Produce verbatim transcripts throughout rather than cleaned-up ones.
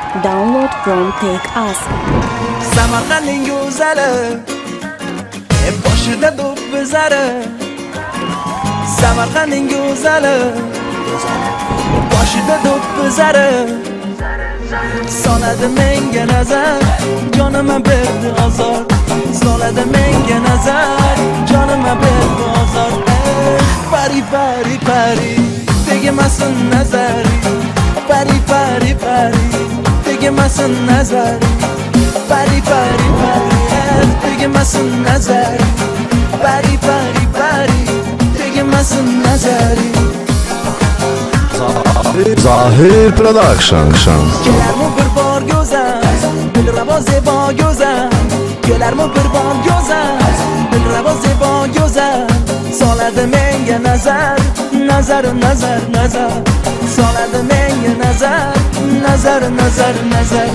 Download from Take Us. Samarqandning go'zali, e boshida do'ppizari. Samarqandning go'zali, boshida do'ppizari. Soladi menga nazar, jonima berdi ozor. Soladi menga nazar, jonima berdi ozor. Pari pari pari, tegmasin nazari. Pari pari pari, tegmasin nazari. Pari pari pari, tegmasin nazari. Pari pari pari, tegmasin nazari. Zahir Production. Kelarmi bir bor go'zal, dilrabo zebo go'zal. Kelarmi bir bor go'zal, dilrabo zebo go'zal. Soladi menga nazar, nazar nazar nazar. Soladi menga nazar, nazar nazar nazar.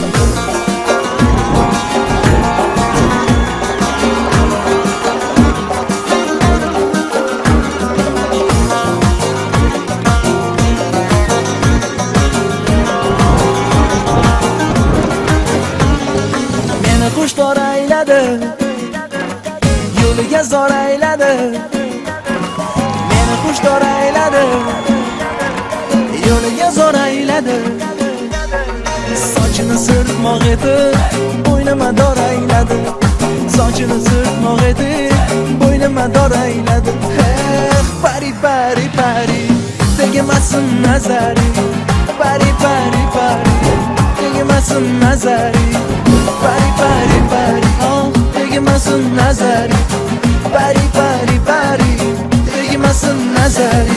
Xushtor ayladi, yo'liga zor ayladi. Meni xushtor ayladi, yo'liga zor ayladi. Sochini sirtmoq etib, bo'ynima dor ayladi. Sochini sirtmoq etib, bo'ynima dor ayladi. Pari pari pari, tegmasin nazari. Pari pari pari, tegmasin nazari. Pari pari pari, oh, tegmasin nazari. Pari pari pari, tegmasin nazari.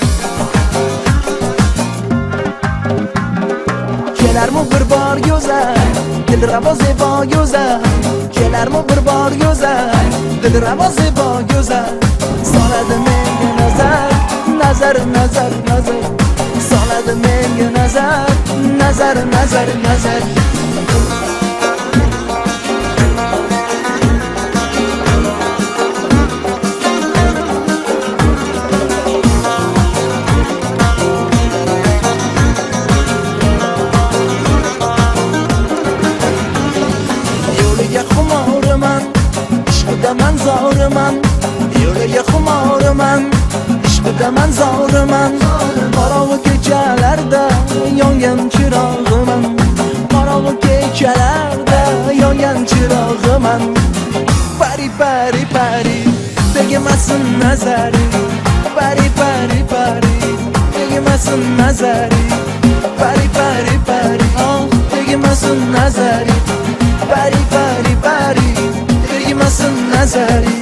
Kelarmi bir bor go'zal, dilrabo zebo go'zal. Kelarmi bir bor go'zal, dilrabo zebo go'zal. Soladi menga nazar, nazar nazar nazar. Soladi menga nazar, nazar nazar nazar. Man zo'riman, yo'liga xumoriman, ishqidaman zo'riman. Qorong'u kechalarda yongan chirog'iman. Qorong'u kechalarda yongan chirog'iman. Pari pari pari, tegmasin nazari. Pari pari pari, tegmasin nazari. Pari pari pari, oh, tegmasin nazari. Pari pari pari, tegmasin nazari.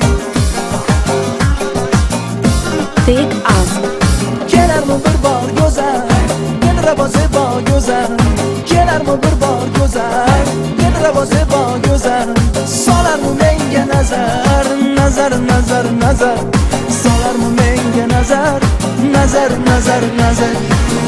Take Us. Kelarmi bir bor go'zal, dilrabo zebo go'zal. Kelarmi bir bor go'zal, dilrabo zebo go'zal. Solarmi menga nazar, nazar nazar nazar. Solarmi menga nazar, nazar nazar nazar.